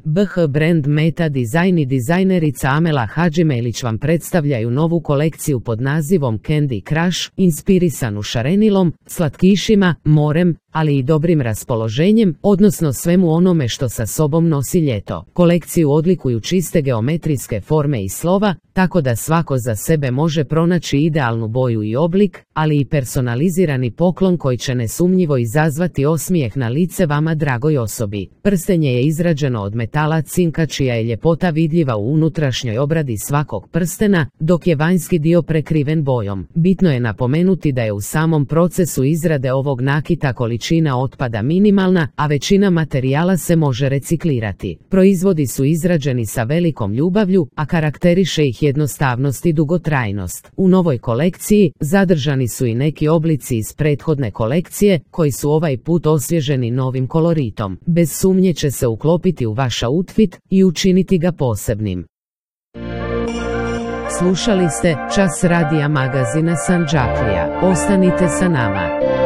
BH Brand Meta Design i dizajnerica Amela Hadžimelić vam predstavljaju novu kolekciju pod nazivom Candy Crush, inspirisanu šarenilom, slatkišima, morem, ali i dobrim raspoloženjem, odnosno svemu onome što sa sobom nosi ljeto. Kolekciju odlikuju čiste geometrijske forme i slova, tako da svako za sebe može pronaći idealnu boju i oblik, ali i personalizirani poklon koji će nesumnjivo izazvati osmijeh na lice vama dragoj osobi. Prstenje je izrađeno od metala cinka čija je ljepota vidljiva u unutrašnjoj obradi svakog prstena, dok je vanjski dio prekriven bojom. Bitno je napomenuti da je u samom procesu izrade ovog nakita količina otpada minimalna, a većina materijala se može reciklirati. Proizvodi su izrađeni sa velikom ljubavlju, a karakteriše ih jednostavnost i dugotrajnost. U novoj kolekciji zadržani su i neki oblici iz prethodne kolekcije, koji su ovaj put osvježeni novim koloritom. Bez sumnje će se uklopiti u vaš outfit i učiniti ga posebnim. Slušali ste Čas radija magazina Sandžaklija. Ostanite sa nama.